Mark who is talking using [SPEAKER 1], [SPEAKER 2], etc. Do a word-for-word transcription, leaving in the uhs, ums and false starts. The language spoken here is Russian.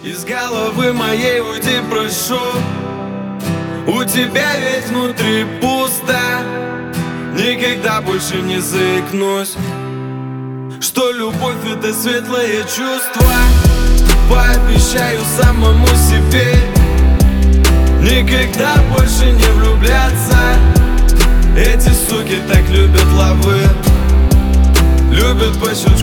[SPEAKER 1] Из головы моей уйди, прошу. У тебя ведь внутри пусто. Никогда больше не заикнусь, что любовь — это светлое чувство. Пообещаю самому себе никогда больше не влюбляться. Эти суки так любят лавы, любят по чужим